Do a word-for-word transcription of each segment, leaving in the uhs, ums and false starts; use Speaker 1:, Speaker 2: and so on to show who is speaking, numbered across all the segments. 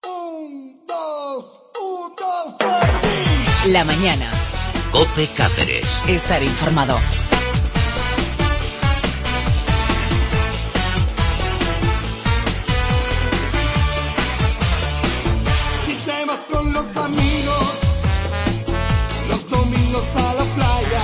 Speaker 1: Un, dos, un, dos, tres, sí.
Speaker 2: La mañana.
Speaker 3: COPE Cáceres.
Speaker 2: Estar informado.
Speaker 1: Si te vas con los amigos, los domingos a la playa,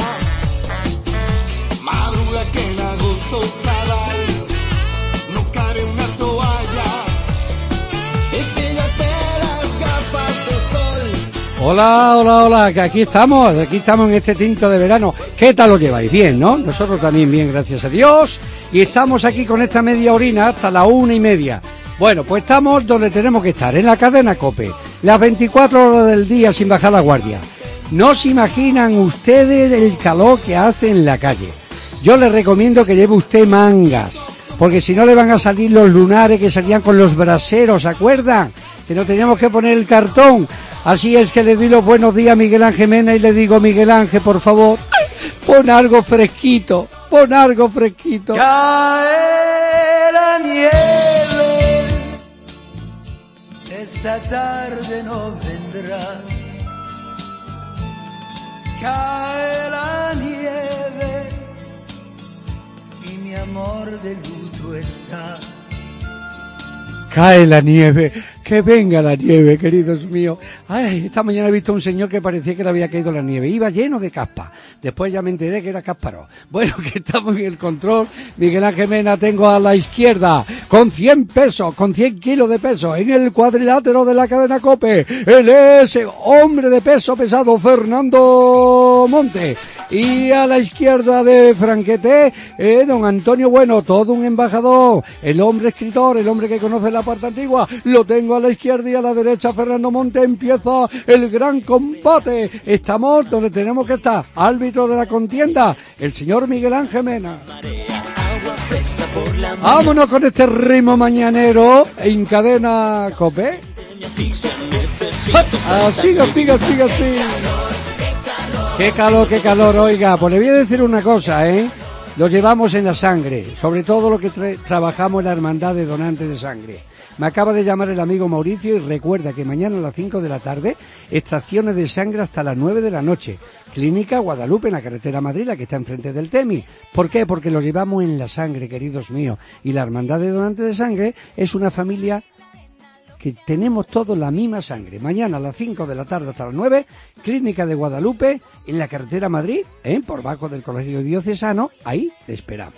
Speaker 1: madruga que en agosto, chaval, no cabe una toalla. Y píllate las gafas de sol.
Speaker 4: Hola, hola, hola, que aquí estamos, aquí estamos en este tinto de verano. ¿Qué tal lo lleváis? Bien, ¿no? Nosotros también bien, gracias a Dios. Y estamos aquí con esta media orina hasta la una y media. Bueno, pues estamos donde tenemos que estar, en la cadena COPE, las veinticuatro horas del día sin bajar la guardia. No se imaginan ustedes el calor que hace en la calle. Yo les recomiendo que lleve usted mangas, porque si no le van a salir los lunares que salían con los braseros, ¿se acuerdan? Que no teníamos que poner el cartón. Así es que le doy los buenos días a Miguel Ángel Mena y le digo, Miguel Ángel, por favor, pon algo fresquito, pon algo fresquito.
Speaker 5: Cae la nieve, esta tarde no vendrás. Cae la nieve y mi amor de luto está.
Speaker 4: Cae la nieve, que venga la nieve, queridos míos. Ay, esta mañana he visto a un señor que parecía que le había caído la nieve, iba lleno de caspa. Después ya me enteré que era Cásparo. Bueno, que estamos en el control. Miguel Ángel Mena tengo a la izquierda, con cien pesos, con cien kilos de peso, en el cuadrilátero de la cadena COPE. Él es hombre de peso pesado, Fernando Monte. Y a la izquierda de Franquete, eh, don Antonio Bueno, todo un embajador, el hombre escritor, el hombre que conoce la parte antigua. Lo tengo a la izquierda y a la derecha, Fernando Monte. Empieza el gran combate. Estamos donde tenemos que estar. Árbitro de la contienda, el señor Miguel Ángel Mena. Vámonos con este ritmo mañanero en cadena COPE. Así, así, así, así. Qué calor, qué calor, oiga, pues le voy a decir una cosa, ¿eh? Lo llevamos en la sangre, sobre todo lo que tra- trabajamos en la hermandad de donantes de sangre. Me acaba de llamar el amigo Mauricio y recuerda que mañana a las cinco de la tarde, extracciones de sangre hasta las nueve de la noche. Clínica Guadalupe, en la carretera Madrid, la que está enfrente del Temi. ¿Por qué? Porque lo llevamos en la sangre, queridos míos. Y la hermandad de donantes de sangre es una familia que tenemos todos la misma sangre. Mañana a las cinco de la tarde hasta las nueve, Clínica de Guadalupe, en la carretera Madrid, ¿eh? Por bajo del Colegio Diocesano, ahí te esperamos.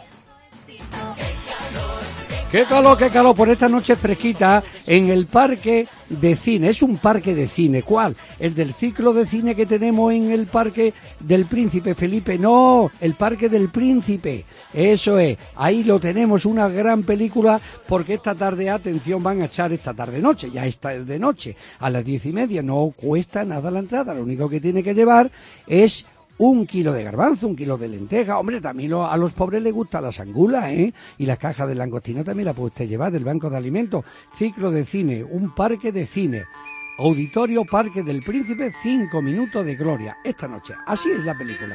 Speaker 4: ¡Qué calor, qué calor! Por esta noche fresquita en el parque de cine. Es un parque de cine. ¿Cuál? El del ciclo de cine que tenemos en el parque del Príncipe Felipe. No, el parque del Príncipe. Eso es. Ahí lo tenemos, una gran película, porque esta tarde, atención, van a echar esta tarde noche. Ya está de noche. A las diez y media no cuesta nada la entrada. Lo único que tiene que llevar es un kilo de garbanzo, un kilo de lenteja. Hombre, también lo, a los pobres les gusta las angulas, ¿eh? Y la caja de langostino también la puede usted llevar del Banco de Alimentos. Ciclo de cine, un parque de cine. Auditorio Parque del Príncipe, cinco minutos de gloria. Esta noche. Así es la película.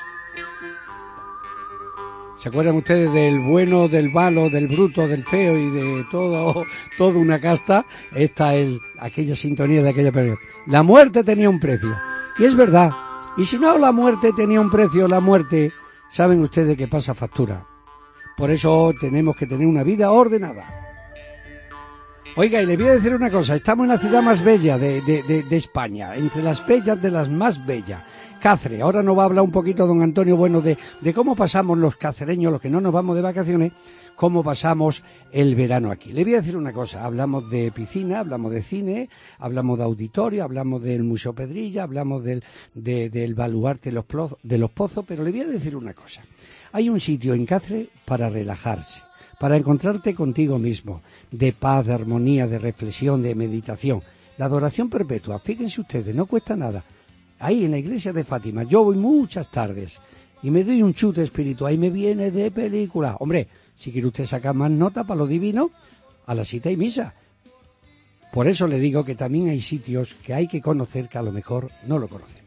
Speaker 4: ¿Se acuerdan ustedes del bueno, del malo, del bruto, del feo y de todo, toda una casta? Esta es aquella sintonía de aquella película. La muerte tenía un precio. Y es verdad. Y si no, la muerte tenía un precio, la muerte, saben ustedes que pasa factura. Por eso tenemos que tener una vida ordenada. Oiga, y le voy a decir una cosa, estamos en la ciudad más bella de, de, de, de España, entre las bellas de las más bellas, Cáceres. Ahora nos va a hablar un poquito don Antonio Bueno de, de cómo pasamos los cacereños, los que no nos vamos de vacaciones, cómo pasamos el verano aquí. Le voy a decir una cosa, hablamos de piscina, hablamos de cine, hablamos de auditorio, hablamos del Museo Pedrilla, hablamos del, de, del baluarte de los, plo, de los pozos, pero le voy a decir una cosa. Hay un sitio en Cáceres para relajarse, para encontrarte contigo mismo, de paz, de armonía, de reflexión, de meditación. La adoración perpetua, fíjense ustedes, no cuesta nada. Ahí en la iglesia de Fátima, yo voy muchas tardes y me doy un chute espiritual y me viene de película. Hombre, si quiere usted sacar más nota para lo divino, a la cita y misa. Por eso le digo que también hay sitios que hay que conocer que a lo mejor no lo conocemos.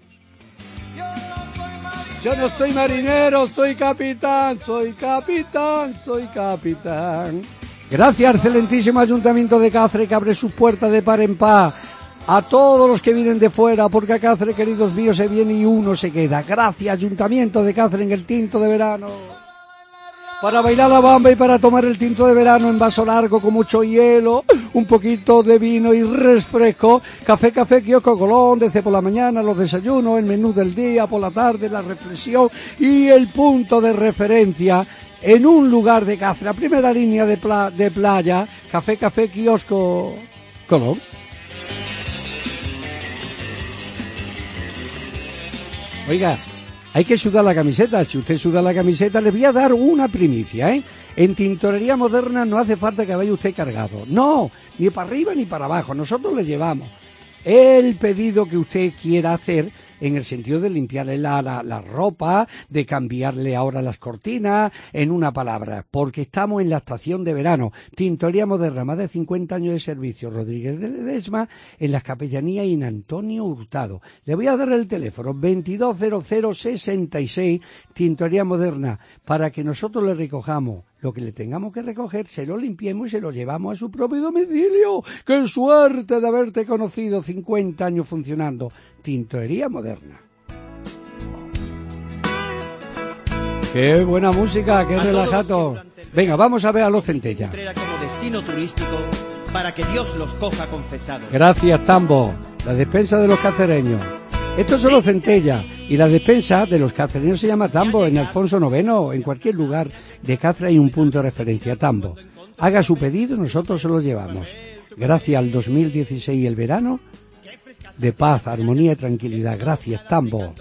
Speaker 4: Yo no soy marinero, soy capitán, soy capitán, soy capitán. Gracias al excelentísimo Ayuntamiento de Cáceres, que abre sus puertas de par en par a todos los que vienen de fuera, porque a Cáceres, queridos míos, se viene y uno se queda. Gracias, Ayuntamiento de Cáceres, en el tinto de verano. Para bailar la bamba y para tomar el tinto de verano en vaso largo con mucho hielo, un poquito de vino y refresco. Café, café, kiosco Colón, desde por la mañana los desayunos, el menú del día, por la tarde la reflexión y el punto de referencia en un lugar de Cáceres, primera línea de, pla- de playa. Café, café, kiosco Colón. Oiga, hay que sudar la camiseta. Si usted suda la camiseta, le voy a dar una primicia, ¿eh? En Tintorería Moderna no hace falta que vaya usted cargado. No, ni para arriba ni para abajo. Nosotros le llevamos el pedido que usted quiera hacer, en el sentido de limpiarle la, la, la ropa, de cambiarle ahora las cortinas, en una palabra, porque estamos en la estación de verano. Tintorería Moderna, más de cincuenta años de servicio. Rodríguez de Ledesma, en las Capellanías y en Antonio Hurtado. Le voy a dar el teléfono, veintidós cero cero sesenta y seis, Tintorería Moderna, para que nosotros le recojamos lo que le tengamos que recoger, se lo limpiemos y se lo llevamos a su propio domicilio. ¡Qué suerte de haberte conocido! cincuenta años funcionando. Tintorería Moderna. ¡Qué buena música! ¡Qué relajato! Venga, vamos a ver a los Centella.
Speaker 2: Como destino turístico para que Dios los coja confesados.
Speaker 4: Gracias, Tambo. La despensa de los cacereños. Estos son los Centella, y la despensa de los cacereños se llama Tambo, en Alfonso noveno, en cualquier lugar de Cáceres hay un punto de referencia, Tambo. Haga su pedido, nosotros se lo llevamos. Gracias al dos mil dieciséis y el verano, de paz, armonía y tranquilidad. Gracias, Tambo.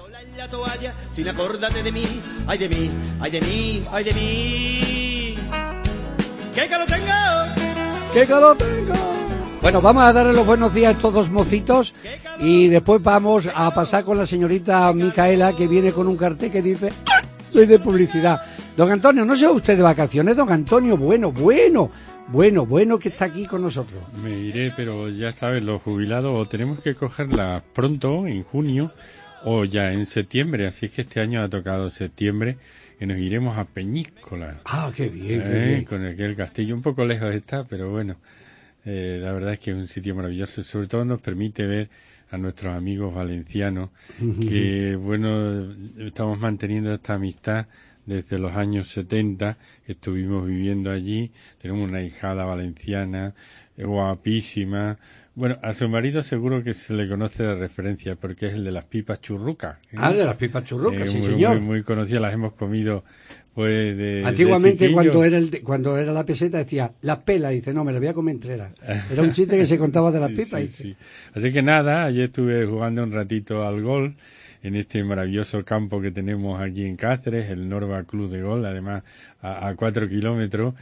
Speaker 2: Sin acordarte de mí, ay de mí, ay de mí, ay de mí. ¡Qué calor tengo!
Speaker 4: ¡Qué calor tengo! Bueno, vamos a darle los buenos días a estos dos mocitos y después vamos a pasar con la señorita Micaela, que viene con un cartel que dice soy de publicidad. Don Antonio, no se va usted de vacaciones, don Antonio, bueno, bueno, bueno, bueno que está aquí con nosotros.
Speaker 6: Me iré, pero ya sabes, los jubilados o tenemos que cogerla pronto, en junio, o ya en septiembre, así es que este año ha tocado septiembre y nos iremos a Peñíscola.
Speaker 4: Ah, qué bien,
Speaker 6: eh,
Speaker 4: qué bien.
Speaker 6: Con aquel castillo, un poco lejos está, pero bueno. Eh, la verdad es que es un sitio maravilloso, sobre todo nos permite ver a nuestros amigos valencianos, que bueno, estamos manteniendo esta amistad desde los años setenta, estuvimos viviendo allí, tenemos una hijada valenciana, eh, guapísima. Bueno, a su marido seguro que se le conoce de referencia, porque es el de las pipas churrucas, ¿eh?
Speaker 4: Ah, de las pipas churrucas,
Speaker 6: eh,
Speaker 4: sí
Speaker 6: muy,
Speaker 4: señor.
Speaker 6: Muy, muy conocidas, las hemos comido pues de
Speaker 4: Antiguamente
Speaker 6: de
Speaker 4: cuando era el, cuando era la peseta decía las pelas, dice no, me las voy a comer enteras. Era un chiste que se contaba de las
Speaker 6: sí,
Speaker 4: pipas.
Speaker 6: Sí, sí. Así que nada, ayer estuve jugando un ratito al golf en este maravilloso campo que tenemos aquí en Cáceres, el Norva Club de Golf, además a, a cuatro kilómetros,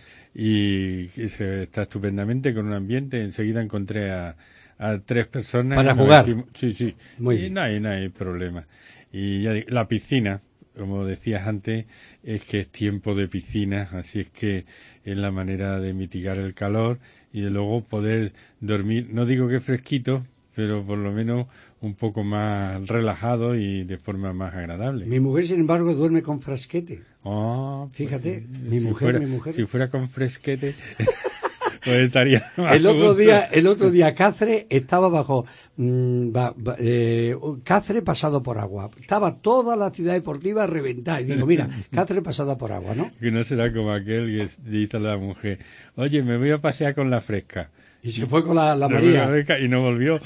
Speaker 6: y se está estupendamente con un ambiente. Enseguida encontré a, a tres personas.
Speaker 4: Para jugar.
Speaker 6: Decimos, sí, sí,
Speaker 4: Muy
Speaker 6: y
Speaker 4: bien.
Speaker 6: no hay, no hay problema. Y ya digo, la piscina, como decías antes, es que es tiempo de piscina, así es que es la manera de mitigar el calor y de luego poder dormir, no digo que fresquito, pero por lo menos un poco más relajado y de forma más agradable.
Speaker 4: Mi mujer, sin embargo, duerme con frasquete.
Speaker 6: Oh,
Speaker 4: Fíjate,
Speaker 6: pues,
Speaker 4: mi
Speaker 6: si
Speaker 4: mujer,
Speaker 6: fuera,
Speaker 4: mi mujer.
Speaker 6: Si fuera con fresquete, pues estaría más
Speaker 4: El otro
Speaker 6: gusto.
Speaker 4: día, el otro día Cáceres estaba bajo mmm, ba, ba, eh, Cáceres pasado por agua. Estaba toda la ciudad deportiva reventada. Y digo, mira, Cáceres pasada por agua, ¿no?
Speaker 6: Que no será como aquel que dice a la mujer, oye, me voy a pasear con la fresca.
Speaker 4: Y se fue con la, la
Speaker 6: Se fue
Speaker 4: María.
Speaker 6: con la fresca y no volvió.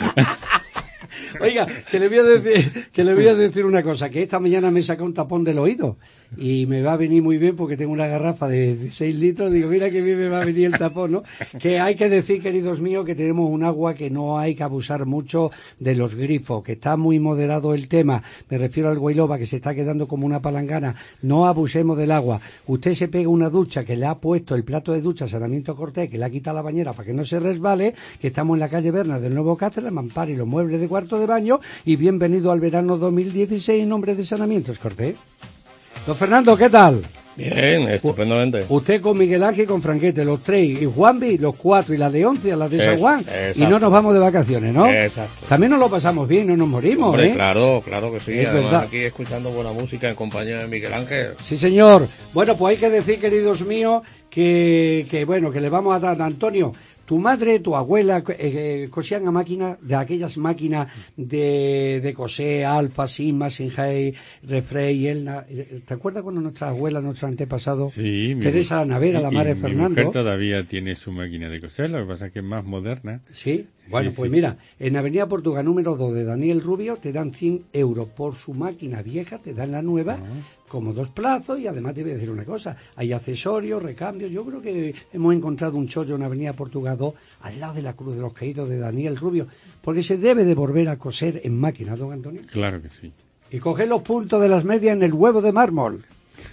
Speaker 4: Oiga, que le voy a decir, que le voy a decir una cosa, que esta mañana me saca un tapón del oído y me va a venir muy bien porque tengo una garrafa de, de seis litros, digo, mira que bien me va a venir el tapón, ¿no? Que hay que decir, queridos míos, que tenemos un agua que no hay que abusar mucho de los grifos, que está muy moderado el tema, me refiero al Guayloba, que se está quedando como una palangana, no abusemos del agua. Usted se pega una ducha que le ha puesto el plato de ducha Saneamiento Cortés, que le ha quitado la bañera para que no se resbale, que estamos en la calle Berna del Nuevo Cáceres, Mampar y los muebles de cuarto de baño, y bienvenido al verano dos mil dieciséis en nombre de Saneamientos Cortés. Don Fernando, ¿qué tal?
Speaker 7: Bien, estupendamente.
Speaker 4: Usted con Miguel Ángel y con Franquete, los tres, y Juanvi, los cuatro, y la de once, a la de San
Speaker 7: Es-
Speaker 4: Juan,
Speaker 7: exacto.
Speaker 4: y no nos vamos de vacaciones, ¿no?
Speaker 7: Exacto.
Speaker 4: También nos lo pasamos bien, no nos morimos,
Speaker 7: Hombre,
Speaker 4: ¿eh?
Speaker 7: claro, claro que sí.
Speaker 4: Es
Speaker 7: Además,
Speaker 4: verdad.
Speaker 7: aquí escuchando buena música en compañía de Miguel Ángel.
Speaker 4: Sí, señor. Bueno, pues hay que decir, queridos míos, que, que bueno, que le vamos a dar a Antonio. Tu madre, tu abuela eh, eh, cosían a máquina, de aquellas máquinas de, de coser, Alfa, Sigma, Sinhei, Refrey, Elna. ¿Te acuerdas cuando nuestras abuelas, nuestros antepasados,
Speaker 6: sí,
Speaker 4: Teresa la Navera, la madre de Fernando?
Speaker 6: Mi mujer todavía tiene su máquina de coser, lo que pasa es que es más moderna.
Speaker 4: Sí, bueno,
Speaker 6: sí,
Speaker 4: pues
Speaker 6: sí.
Speaker 4: Mira, en Avenida Portugal número dos de Daniel Rubio te dan cien euros por su máquina vieja, te dan la nueva. Uh-huh. Como dos plazos, y además te voy a decir una cosa, hay accesorios, recambios. Yo creo que hemos encontrado un chollo en Avenida Portugal dos, al lado de la Cruz de los Caídos de Daniel Rubio, porque se debe de volver a coser en máquina, don Antonio.
Speaker 6: Claro que sí.
Speaker 4: Y coger los puntos de las medias en el huevo de mármol.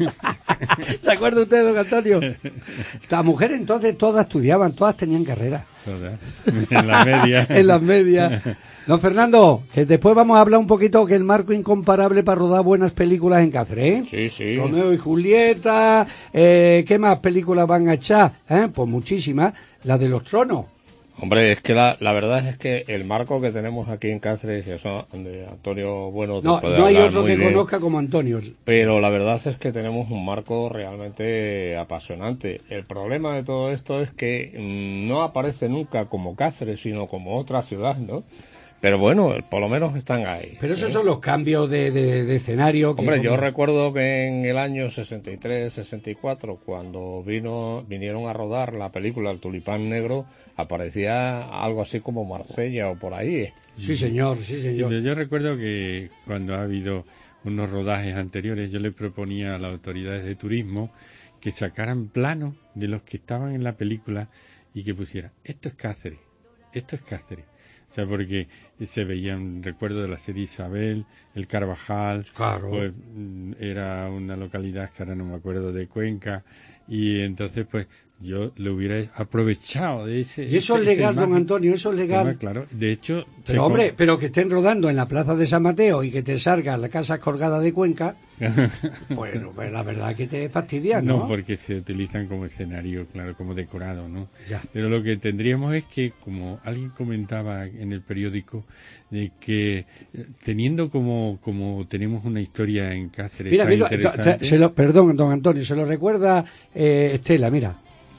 Speaker 4: ¿Se acuerda usted, don Antonio? Las mujeres entonces todas estudiaban, todas tenían carrera.
Speaker 6: Todas. En las medias.
Speaker 4: En las medias. Don Fernando, que después vamos a hablar un poquito que el marco incomparable para rodar buenas películas en Cáceres, ¿eh?
Speaker 7: Sí, sí.
Speaker 4: Romeo y Julieta, eh, ¿qué más películas van a echar? ¿Eh? Pues muchísimas, la de los tronos.
Speaker 7: Hombre, es que la, la verdad es que el marco que tenemos aquí en Cáceres, y eso de Antonio Bueno, te
Speaker 4: no,
Speaker 7: puede
Speaker 4: no hay
Speaker 7: hablar
Speaker 4: otro
Speaker 7: muy
Speaker 4: que
Speaker 7: bien,
Speaker 4: conozca como Antonio.
Speaker 7: Pero la verdad es que tenemos un marco realmente apasionante. El problema de todo esto es que mmm, no aparece nunca como Cáceres, sino como otra ciudad, ¿no? Pero bueno, por lo menos están ahí.
Speaker 4: Pero esos
Speaker 7: ¿eh?
Speaker 4: son los cambios de, de, de escenario. Que
Speaker 7: Hombre,
Speaker 4: como...
Speaker 7: yo recuerdo que en el año sesenta y tres, sesenta y cuatro, cuando vino vinieron a rodar la película El Tulipán Negro, aparecía algo así como Marsella o por ahí.
Speaker 4: Sí, señor, sí, señor.
Speaker 6: Sí, yo recuerdo que cuando ha habido unos rodajes anteriores, yo le proponía a las autoridades de turismo que sacaran planos de los que estaban en la película y que pusieran, esto es Cáceres, esto es Cáceres. O sea, porque se veían, recuerdo de la serie Isabel, el Carvajal,
Speaker 4: claro.
Speaker 6: Pues era una localidad que ahora no me acuerdo de Cuenca, y entonces pues yo lo hubiera aprovechado de ese...
Speaker 4: Y eso
Speaker 6: ese,
Speaker 4: es legal,
Speaker 6: ese
Speaker 4: don
Speaker 6: imagen,
Speaker 4: Antonio, eso es legal.
Speaker 6: Tema, claro, de hecho...
Speaker 4: Pero hombre, con... pero que estén rodando en la plaza de San Mateo y que te salga la casa colgada de Cuenca, bueno, pues la verdad que te fastidia, ¿no?
Speaker 6: No, porque se utilizan como escenario, claro, como decorado, ¿no?
Speaker 4: Ya.
Speaker 6: Pero lo que tendríamos es que, como alguien comentaba en el periódico, de que teniendo como como tenemos una historia en Cáceres
Speaker 4: mira,
Speaker 6: tan
Speaker 4: mira,
Speaker 6: interesante...
Speaker 4: se lo, perdón, don Antonio, se lo recuerda eh, Estela, mira.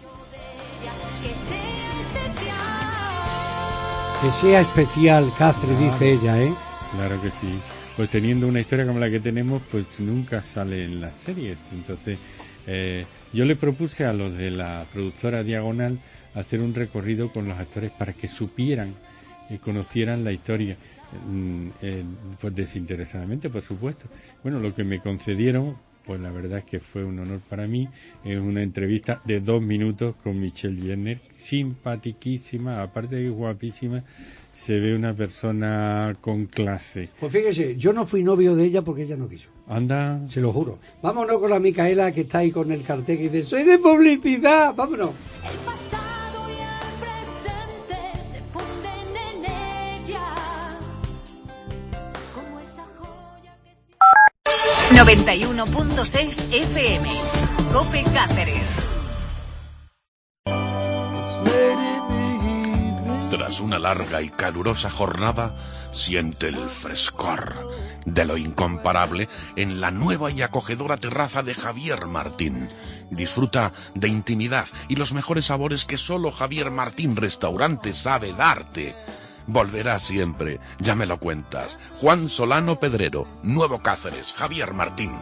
Speaker 4: Que sea especial, Cáceres, claro, dice ella, ¿eh?
Speaker 6: Claro que sí. Pues teniendo una historia como la que tenemos, pues nunca sale en las series. Entonces, eh, yo le propuse a los de la productora Diagonal hacer un recorrido con los actores para que supieran y conocieran la historia, eh, pues desinteresadamente, por supuesto. Bueno, lo que me concedieron, pues la verdad es que fue un honor para mí. Es una entrevista de dos minutos con Michelle Jenner, simpatiquísima, aparte de guapísima. Se ve una persona con clase.
Speaker 4: Pues fíjese, yo no fui novio de ella porque ella no quiso.
Speaker 6: Anda.
Speaker 4: Se lo juro. Vámonos con la Micaela, que está ahí con el cartel que dice, soy de publicidad. Vámonos.
Speaker 8: El pasado y el presente se funden en ella. Como esa joya que...
Speaker 9: noventa y uno punto seis F M. COPE Cáceres.
Speaker 10: Tras una larga y calurosa jornada, siente el frescor de lo incomparable en la nueva y acogedora terraza de Javier Martín. Disfruta de intimidad y los mejores sabores que solo Javier Martín Restaurante sabe darte. Volverás siempre, ya me lo cuentas. Juan Solano Pedrero, Nuevo Cáceres, Javier Martín.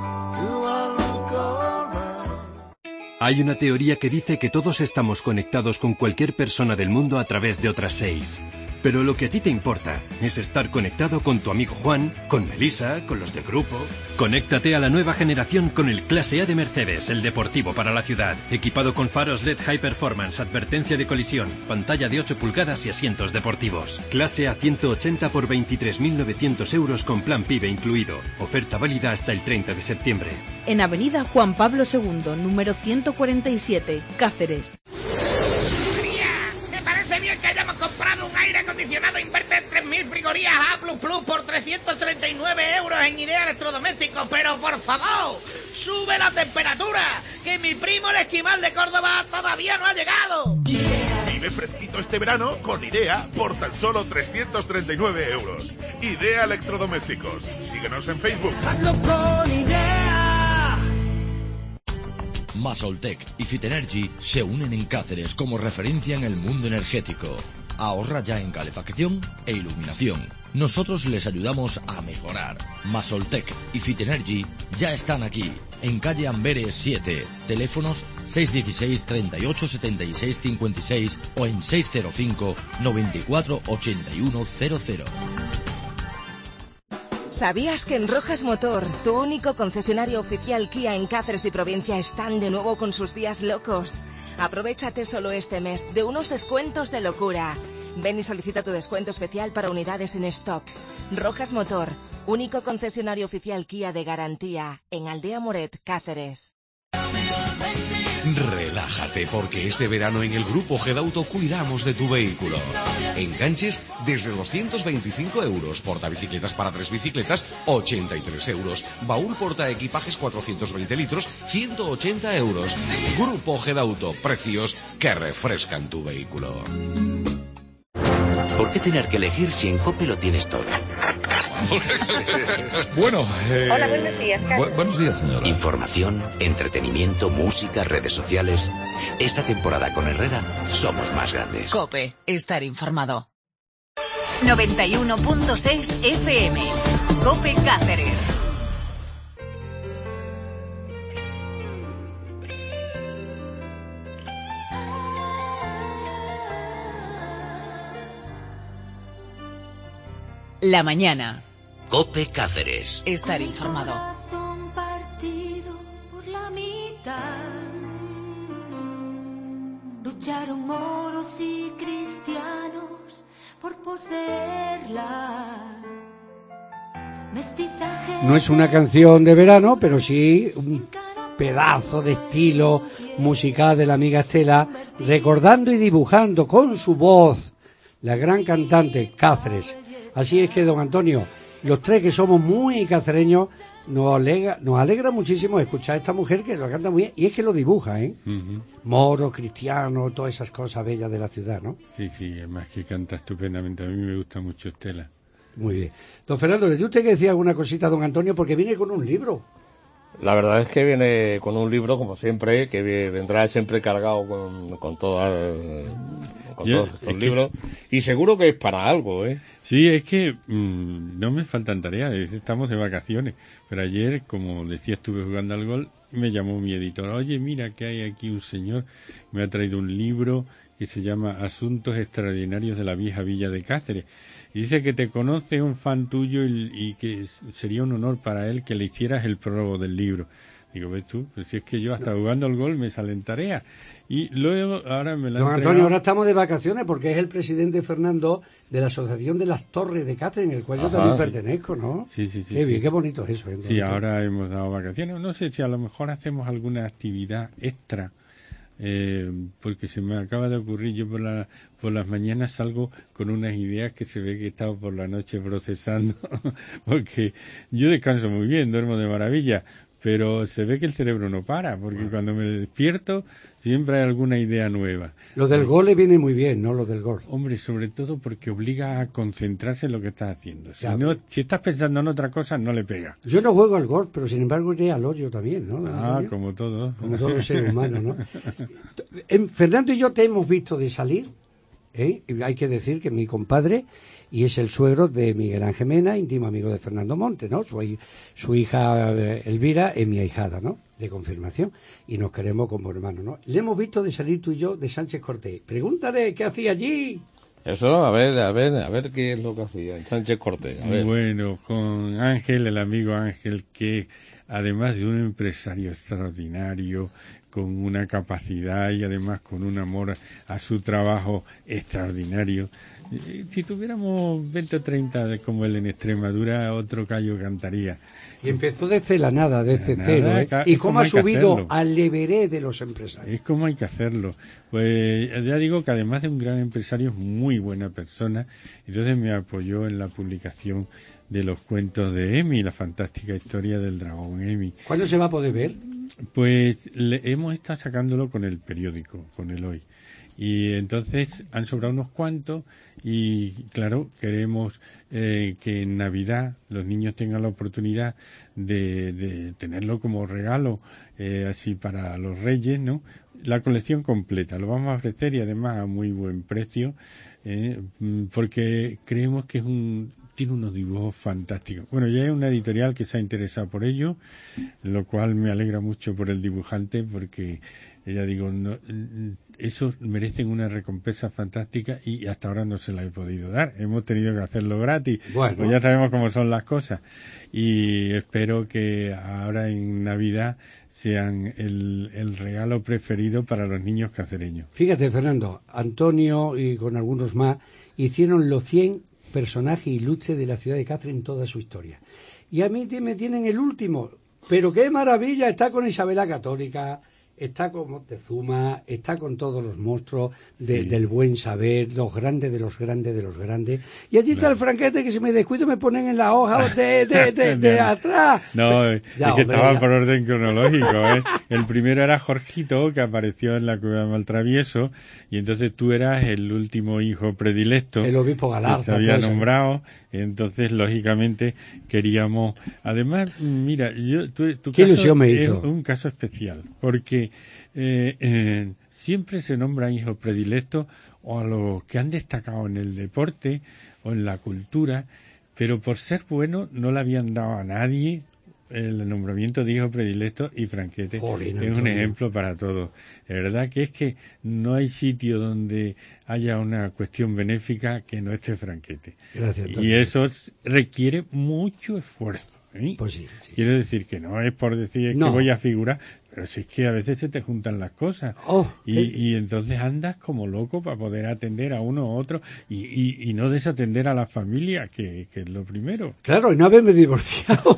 Speaker 11: Hay una teoría que dice que todos estamos conectados con cualquier persona del mundo a través de otras seis. Pero lo que a ti te importa es estar conectado con tu amigo Juan, con Melissa, con los del grupo. Conéctate a la nueva generación con el Clase A de Mercedes, el deportivo para la ciudad. Equipado con faros L E D High Performance, advertencia de colisión, pantalla de ocho pulgadas y asientos deportivos. Clase A ciento ochenta por veintitrés mil novecientos euros con plan PIBE incluido. Oferta válida hasta el treinta de septiembre.
Speaker 12: En Avenida Juan Pablo segundo, número ciento cuarenta y siete, Cáceres.
Speaker 13: Me parece bien que hayamos comprado un aire acondicionado Inverter tres mil frigorías A plus plus por trescientos treinta y nueve euros en Idea Electrodomésticos, pero por favor, sube la temperatura, que mi primo el esquimal de Córdoba todavía no ha llegado.
Speaker 14: Vive fresquito este verano con Idea por tan solo trescientos treinta y nueve euros. Idea Electrodomésticos. Síguenos en Facebook.
Speaker 5: Hazlo con Idea.
Speaker 15: Masoltec y Fitenergy se unen en Cáceres como referencia en el mundo energético. Ahorra ya en calefacción e iluminación. Nosotros les ayudamos a mejorar. Masoltec y Fitenergy ya están aquí, en calle Amberes siete. Teléfonos seis uno seis, treinta y ocho, setenta y seis, cincuenta y seis o en seis cero cinco, noventa y cuatro, ochenta y uno cero cero.
Speaker 16: ¿Sabías que en Rojas Motor, tu único concesionario oficial Kia en Cáceres y provincia, están de nuevo con sus días locos? Aprovechate solo este mes de unos descuentos de locura. Ven y solicita tu descuento especial para unidades en stock. Rojas Motor, único concesionario oficial Kia de garantía en Aldea Moret, Cáceres.
Speaker 17: Relájate porque este verano en el Grupo Gedauto cuidamos de tu vehículo. Enganches desde doscientos veinticinco euros, portabicicletas para tres bicicletas ochenta y tres euros, baúl portaequipajes cuatrocientos veinte litros ciento ochenta euros. Grupo Gedauto, precios que refrescan tu vehículo.
Speaker 3: ¿Por qué tener que elegir si en COPE lo tienes todo?
Speaker 18: Bueno, eh...
Speaker 19: Hola, buenos días, Carlos.
Speaker 18: Bu- buenos días, señora.
Speaker 3: Información, entretenimiento, música, redes sociales. Esta temporada con Herrera somos más grandes.
Speaker 9: COPE, estar informado. noventa y uno punto seis F M. COPE Cáceres. La mañana.
Speaker 3: COPE Cáceres.
Speaker 9: Estar informado.
Speaker 8: Corazón partido por la mitad. Lucharon moros y cristianos por poseerla. Mestizaje.
Speaker 4: No es una canción de verano, pero sí un pedazo de estilo musical de la amiga Estela, recordando y dibujando con su voz la gran cantante Cáceres. Así es que, don Antonio, los tres que somos muy cacereños, nos alegra, nos alegra muchísimo escuchar a esta mujer que lo canta muy bien, y es que lo dibuja, ¿eh?
Speaker 6: Uh-huh.
Speaker 4: Moro, cristiano, todas esas cosas bellas de la ciudad, ¿no?
Speaker 6: Sí, sí, además que canta estupendamente. A mí me gusta mucho Estela.
Speaker 4: Muy bien. Don Fernando, ¿le dio usted que decía alguna cosita a don Antonio? Porque viene con un libro.
Speaker 7: La verdad es que viene con un libro, como siempre, que vendrá siempre cargado con, con, todas, con
Speaker 6: Yo,
Speaker 7: todos estos
Speaker 6: es
Speaker 7: libros.
Speaker 6: Que...
Speaker 7: Y seguro que es para algo, ¿eh?
Speaker 6: Sí, es que mmm, no me faltan tareas, estamos de vacaciones. Pero ayer, como decía, estuve jugando al golf, me llamó mi editor. Oye, mira que hay aquí un señor, me ha traído un libro que se llama Asuntos Extraordinarios de la Vieja Villa de Cáceres. Y dice que te conoce un fan tuyo y, y que sería un honor para él que le hicieras el prólogo del libro. Digo, ves tú, pues si es que yo hasta jugando al gol me salen tareas. Y luego ahora me la
Speaker 4: Don
Speaker 6: han
Speaker 4: Antonio,
Speaker 6: entregado.
Speaker 4: ahora estamos de vacaciones porque es el presidente Fernando de la Asociación de las Torres de Cáceres, en el cual yo
Speaker 6: Ajá,
Speaker 4: también
Speaker 6: sí.
Speaker 4: pertenezco, ¿no?
Speaker 6: Sí, sí, sí.
Speaker 4: Qué
Speaker 6: sí.
Speaker 4: bien, qué bonito es eso. ¿eh?
Speaker 6: Sí, ahora hemos dado vacaciones. No sé si a lo mejor hacemos alguna actividad extra. Eh, porque se me acaba de ocurrir, yo por, la, por las mañanas salgo con unas ideas que se ve que he estado por la noche procesando, porque yo descanso muy bien, duermo de maravilla, pero se ve que el cerebro no para, porque bueno, cuando me despierto siempre hay alguna idea nueva.
Speaker 4: Lo del gol le viene muy bien, ¿no? Lo del gol.
Speaker 6: Hombre, sobre todo porque obliga a concentrarse en lo que estás haciendo. Si,
Speaker 4: Ya,
Speaker 6: no, si estás pensando en otra cosa, no le pega.
Speaker 4: Yo no juego al golf, pero sin embargo iré al hoyo también, ¿no?
Speaker 6: Ah,
Speaker 4: Antonio?
Speaker 6: como todo.
Speaker 4: Como todo ser humano, ¿no? En, Fernando y yo te hemos visto de salir, ¿eh? Y hay que decir que mi compadre, y es el suegro de Miguel Ángel Mena, íntimo amigo de Fernando Monte, ¿no? Su, su hija eh, Elvira es mi ahijada, ¿no? De confirmación, y nos queremos como hermanos, ¿no? Le hemos visto de salir tú y yo de Sánchez Cortés. Pregúntale qué hacía allí.
Speaker 7: Eso, a ver, a ver, a ver qué es lo que hacía en Sánchez Cortés. A ver.
Speaker 6: Bueno, con Ángel, el amigo Ángel, que además de un empresario extraordinario, con una capacidad y además con un amor a su trabajo extraordinario. Si tuviéramos veinte o treinta como él en Extremadura, otro gallo cantaría.
Speaker 4: Y empezó desde la nada, desde
Speaker 6: La
Speaker 4: cero.
Speaker 6: nada,
Speaker 4: ¿eh?
Speaker 6: ca-
Speaker 4: Y
Speaker 6: es
Speaker 4: cómo
Speaker 6: como
Speaker 4: ha
Speaker 6: hay que
Speaker 4: subido
Speaker 6: hacerlo.
Speaker 4: al Everest de los empresarios.
Speaker 6: Es como hay que hacerlo. Pues ya digo que además de un gran empresario, es muy buena persona. Entonces me apoyó en la publicación de los cuentos de Emi, la fantástica historia del dragón Emi.
Speaker 4: ¿Cuándo se va a poder ver?
Speaker 6: Pues le, hemos estado sacándolo con el periódico, con el Hoy. Y entonces han sobrado unos cuantos y, claro, queremos eh, que en Navidad los niños tengan la oportunidad de, de tenerlo como regalo, eh, así para los Reyes, ¿no? La colección completa, lo vamos a ofrecer y además a muy buen precio, eh, porque creemos que es un tiene unos dibujos fantásticos. Bueno, ya hay una editorial que se ha interesado por ello, lo cual me alegra mucho por el dibujante, porque ya digo, no, esos merecen una recompensa fantástica y hasta ahora no se la he podido dar. Hemos tenido que hacerlo gratis,
Speaker 4: bueno.
Speaker 6: Pues ya sabemos cómo son las cosas. Y espero que ahora en Navidad sean el, el regalo preferido para los niños cacereños.
Speaker 4: Fíjate, Fernando, Antonio y con algunos más hicieron los cien personajes ilustres de la ciudad de Cáceres en toda su historia. Y a mí me tienen el último, pero qué maravilla, está con Isabel la Católica, está con Moctezuma, está con todos los monstruos de, sí. del buen saber, los grandes de los grandes de los grandes. Y allí está el franquete que si me descuido me ponen en la hoja de, de, de, de, de atrás.
Speaker 6: No,
Speaker 4: ya,
Speaker 6: es que
Speaker 4: hombre,
Speaker 6: estaba
Speaker 4: ya.
Speaker 6: por orden cronológico, ¿eh? El primero era Jorgito, que apareció en la Cueva de Maltravieso, y entonces tú eras el último hijo predilecto.
Speaker 4: El obispo Galarza.
Speaker 6: Que se había nombrado, entonces, lógicamente, queríamos... Además, mira, yo... Tu, tu
Speaker 4: ¿Qué
Speaker 6: caso
Speaker 4: ilusión me hizo?
Speaker 6: Es un caso especial, porque eh, eh, siempre se nombra hijos predilectos o a los que han destacado en el deporte o en la cultura, pero por ser bueno no le habían dado a nadie el nombramiento de hijo predilecto, y Franquete
Speaker 4: Joder,
Speaker 6: es
Speaker 4: Antonio.
Speaker 6: un ejemplo para todos. De verdad que es que no hay sitio donde haya una cuestión benéfica que no esté Franquete.
Speaker 4: Gracias, Antonio.
Speaker 6: Y eso requiere mucho esfuerzo. ¿eh?
Speaker 4: Pues sí, sí.
Speaker 6: Quiero decir que no es por decir
Speaker 4: No.
Speaker 6: que voy a figurar, pero si es que a veces se te juntan las cosas.
Speaker 4: Oh,
Speaker 6: y,
Speaker 4: qué-
Speaker 6: y entonces andas como loco para poder atender a uno u otro y, y, y no desatender a la familia, que, que es lo primero.
Speaker 4: Claro, y no haberme divorciado.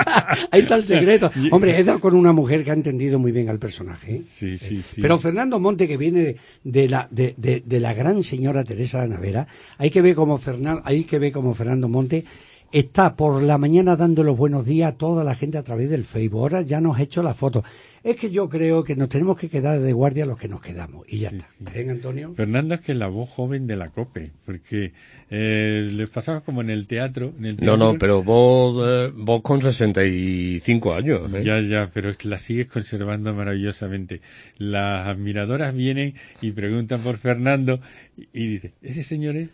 Speaker 4: Ahí está el secreto. Hombre, he dado con una mujer que ha entendido muy bien al personaje. ¿eh?
Speaker 6: Sí, sí, sí.
Speaker 4: Pero Fernando Monte, que viene de, de la de, de, de la gran señora Teresa de Navera, hay que ver como Fernan, hay que ver como Fernando Monte está por la mañana dando los buenos días a toda la gente a través del Facebook. Ahora ya nos ha hecho la foto. Es que yo creo que nos tenemos que quedar de guardia los que nos quedamos. Y ya está. ¿Ven, Antonio?
Speaker 6: Fernando es que es la voz joven de la COPE, porque eh, les pasaba como en el teatro. En el
Speaker 7: No,
Speaker 6: teatro
Speaker 7: no, pero vos, eh, vos con sesenta y cinco años. ¿eh?
Speaker 6: Ya, ya, pero es que la sigues conservando maravillosamente. Las admiradoras vienen y preguntan por Fernando y, y dicen, ¿ese señor es?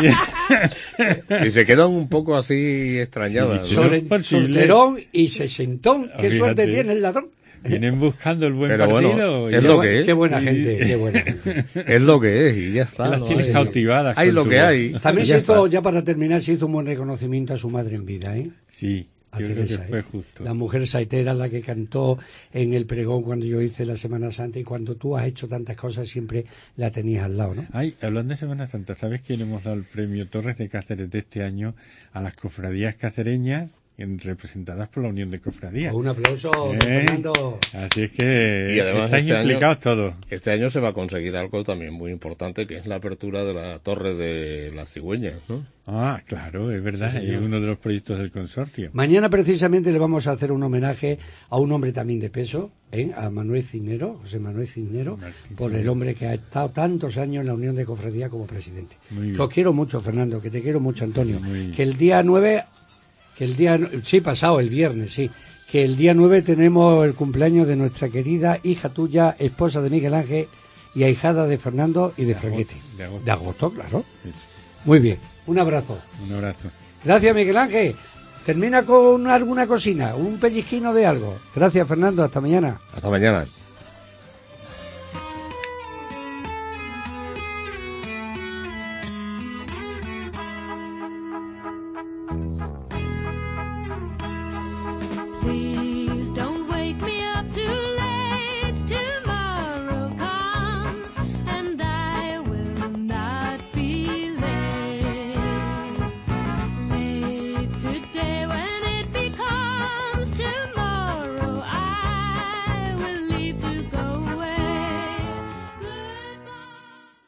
Speaker 7: Y se quedan un poco así extrañadas.
Speaker 6: Sí,
Speaker 7: ¿no?
Speaker 6: Sol- por si
Speaker 4: Solterón y sesentón. Qué
Speaker 6: Fíjate.
Speaker 4: suerte tiene el ladrón.
Speaker 6: Vienen buscando el buen
Speaker 7: Pero bueno,
Speaker 6: partido. y-
Speaker 7: es lo que es.
Speaker 4: Qué buena gente, qué buena gente.
Speaker 7: Es lo que es y ya está.
Speaker 6: Las
Speaker 7: no
Speaker 6: tienes
Speaker 7: hay-
Speaker 6: cautivadas
Speaker 7: Hay
Speaker 6: con
Speaker 7: lo
Speaker 6: tu
Speaker 7: que
Speaker 6: voz.
Speaker 7: hay.
Speaker 4: También
Speaker 7: y
Speaker 4: se
Speaker 7: ya
Speaker 4: hizo,
Speaker 7: está.
Speaker 4: ya para terminar, se hizo un buen reconocimiento a su madre en vida, ¿eh?
Speaker 6: Sí,
Speaker 4: A
Speaker 6: yo creo que
Speaker 4: Teresa,
Speaker 6: fue
Speaker 4: ¿eh?
Speaker 6: justo.
Speaker 4: La mujer saetera, la que cantó en el pregón cuando yo hice la Semana Santa, y cuando tú has hecho tantas cosas siempre la tenías al lado, ¿no?
Speaker 6: Ay, hablando de Semana Santa, ¿sabes que le hemos dado el premio Torres de Cáceres de este año a las cofradías cacereñas en- representadas por la Unión de Cofradías?
Speaker 4: Un aplauso,
Speaker 6: ¿Eh?
Speaker 4: Fernando.
Speaker 6: Así es que
Speaker 7: Y además
Speaker 6: estáis
Speaker 7: este
Speaker 6: implicados
Speaker 7: año,
Speaker 6: todos.
Speaker 7: Este año se va a conseguir algo también muy importante, que es la apertura de la Torre de las Cigüeñas, ¿no?
Speaker 6: Ah, claro, es verdad,
Speaker 4: Sí,
Speaker 6: es
Speaker 4: señor.
Speaker 6: uno de los proyectos del consorcio.
Speaker 4: Mañana precisamente le vamos a hacer un homenaje a un hombre también de peso, ¿eh? A Manuel Cisnero, José Manuel Cisnero,
Speaker 6: Martín
Speaker 4: por el
Speaker 6: Cisnero.
Speaker 4: hombre que ha estado tantos años en la Unión de Cofradía como presidente.
Speaker 6: Muy bien.
Speaker 4: Los quiero mucho, Fernando, que te quiero mucho, Antonio.
Speaker 6: Muy bien.
Speaker 4: Que el día nueve, que el día, sí, pasado, el viernes, sí, que el día nueve tenemos el cumpleaños de nuestra querida hija tuya, esposa de Miguel Ángel y ahijada de Fernando y de, Franquete.
Speaker 6: de agosto.
Speaker 4: De agosto, claro.
Speaker 6: Sí.
Speaker 4: Muy bien, un abrazo.
Speaker 6: Un abrazo.
Speaker 4: Gracias, Miguel Ángel. Termina con alguna cocina, un pellizquino de algo. Gracias, Fernando. Hasta mañana.
Speaker 7: Hasta mañana.